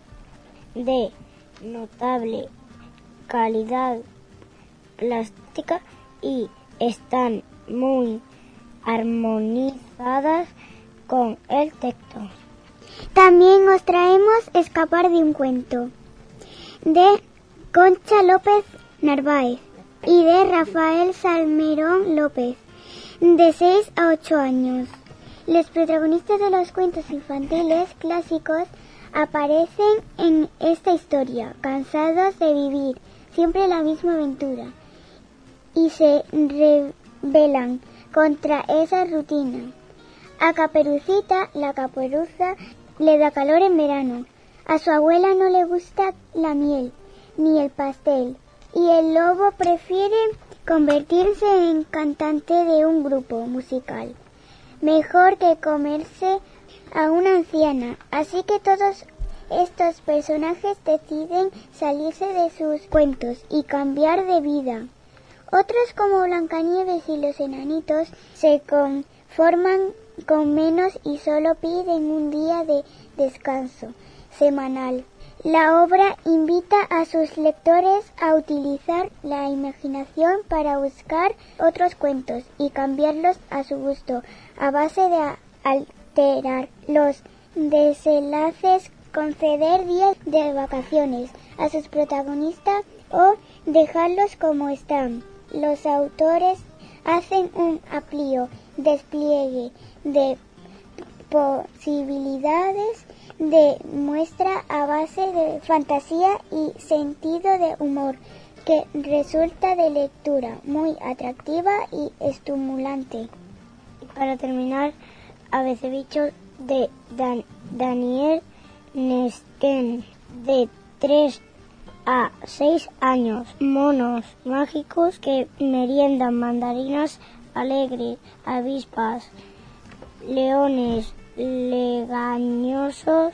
de notable calidad plástica y están muy armonizadas con el texto. También os traemos Escapar de un cuento, de Concha López Narváez y de Rafael Salmerón López, de 6 a 8 años. Los protagonistas de los cuentos infantiles clásicos aparecen en esta historia, cansados de vivir siempre la misma aventura, y se rebelan contra esa rutina. A Caperucita, la caperuza, le da calor en verano. A su abuela no le gusta la miel ni el pastel, y el lobo prefiere convertirse en cantante de un grupo musical, mejor que comerse a una anciana. Así que todos estos personajes deciden salirse de sus cuentos y cambiar de vida. Otros, como Blancanieves y los enanitos, se conforman con menos y solo piden un día de descanso semanal. La obra invita a sus lectores a utilizar la imaginación para buscar otros cuentos y cambiarlos a su gusto, a base de alterar los desenlaces, conceder días de vacaciones a sus protagonistas o dejarlos como están. Los autores hacen un amplio despliegue de posibilidades de muestra a base de fantasía y sentido de humor, que resulta de lectura muy atractiva y estimulante. Para terminar, Abecebichos de Daniel Nesken, de 3 a 6 años. Monos mágicos que meriendan mandarinas alegres, avispas, leones legañosos,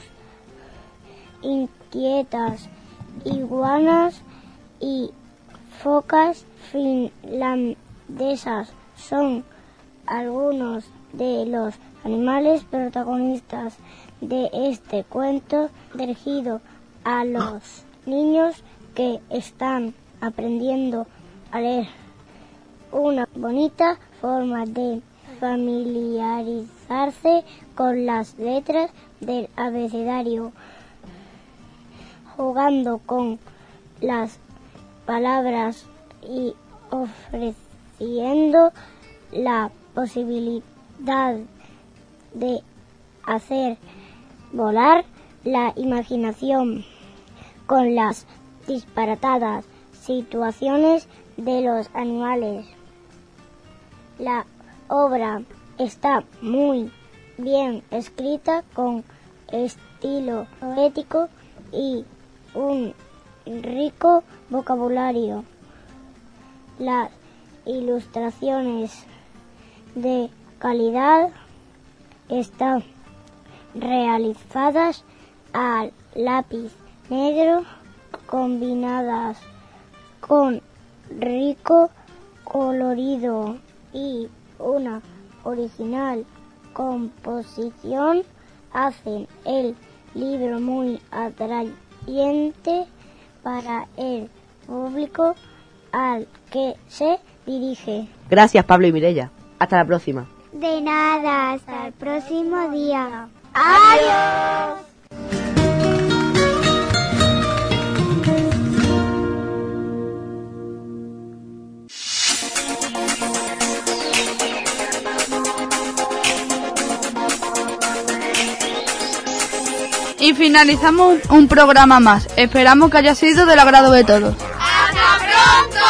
inquietas, iguanas y focas finlandesas son algunos de los animales protagonistas de este cuento dirigido a los niños que están aprendiendo a leer. Una bonita forma de familiarizarse con las letras del abecedario, jugando con las palabras y ofreciendo la posibilidad de hacer volar la imaginación con las disparatadas situaciones de los animales. La obra está muy bien escrita, con estilo poético y un rico vocabulario. Las ilustraciones de calidad están realizadas al lápiz negro, combinadas con rico colorido y una original composición, hacen el libro muy atrayente para el público al que se dirige. Gracias, Pablo y Mireia. Hasta la próxima. De nada, hasta el próximo día. ¡Adiós! Y finalizamos un programa más. Esperamos que haya sido del agrado de todos. ¡Hasta pronto!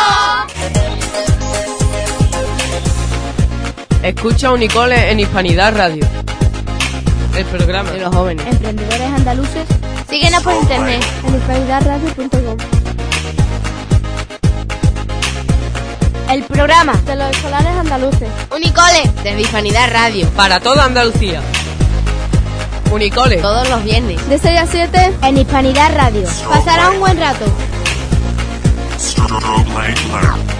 Escucha Unicole en Hispanidad Radio. El programa de los jóvenes. Emprendedores andaluces. Síguenos por internet. En hispanidadradio.com. El programa De los escolares andaluces. Unicole desde Hispanidad Radio. Para toda Andalucía. Unicole. Todos los viernes. De 6 a 7 En Hispanidad Radio. Pasará un buen rato. Strobe light learn.